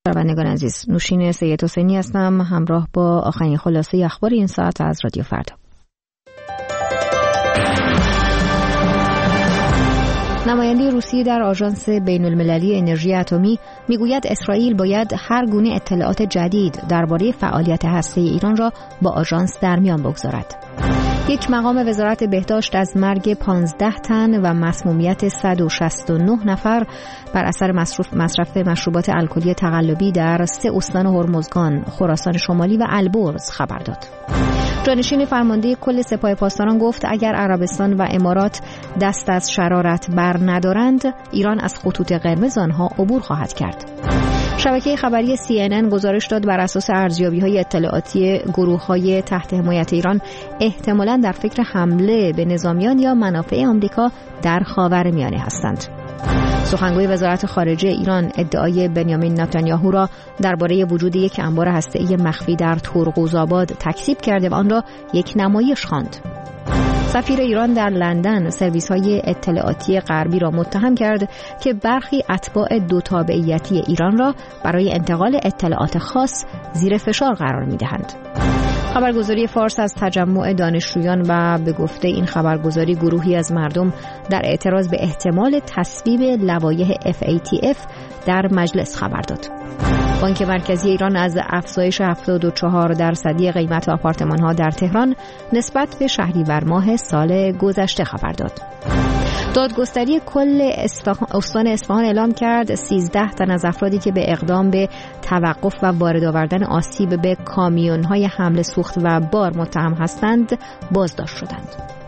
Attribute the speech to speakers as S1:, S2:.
S1: شنوندگان عزیز، نوشین سید حسینی هستم، همراه با آخرین خلاصه اخبار این ساعت از رادیو فردا. نماینده روسیه در آژانس بین‌المللی انرژی اتمی میگوید اسرائیل باید هر گونه اطلاعات جدید درباره فعالیت هسته‌ای ایران را با آژانس در میان بگذارد. یک مقام وزارت بهداشت از مرگ 15 تن و مسمومیت 169 نفر بر اثر مصرف مشروبات الکلی تقلبی در 3 استان هرمزگان، خراسان شمالی و البرز خبر داد. جانشین فرمانده کل سپاه پاسداران گفت اگر عربستان و امارات دست از شرارت بر ندارند، ایران از خطوط قرمز آنها عبور خواهد کرد. شبکه خبری CNN گزارش داد بر اساس ارزیابی‌های اطلاعاتی گروه‌های تحت حمایت ایران احتمالاً در فکر حمله به نظامیان یا منافع آمریکا در خاورمیانه هستند. سخنگوی وزارت خارجه ایران ادعای بنیامین نتانیاهو را درباره وجود یک انبار هسته‌ای مخفی در ترقوزآباد تکذیب کرده و آن را یک نمایش خواند. سفیر ایران در لندن سرویس‌های اطلاعاتی غربی را متهم کرد که برخی اتباع دو تابعیتی ایران را برای انتقال اطلاعات خاص زیر فشار قرار می‌دهند. خبرگزاری فارس از تجمع دانشجویان و به گفته این خبرگزاری گروهی از مردم در اعتراض به احتمال تصویب لوایح FATF در مجلس خبر داد. بانک مرکزی ایران از افزایش 74% قیمت آپارتمان‌ها در تهران نسبت به شهریور ماه سال گذشته خبر داد. دادگستری کل استان اصفهان اعلام کرد 13 تن از افرادی که به اقدام به توقف و وارد آوردن آسیب به کامیون‌های حمل سوخت و بار متهم هستند بازداشت شدند.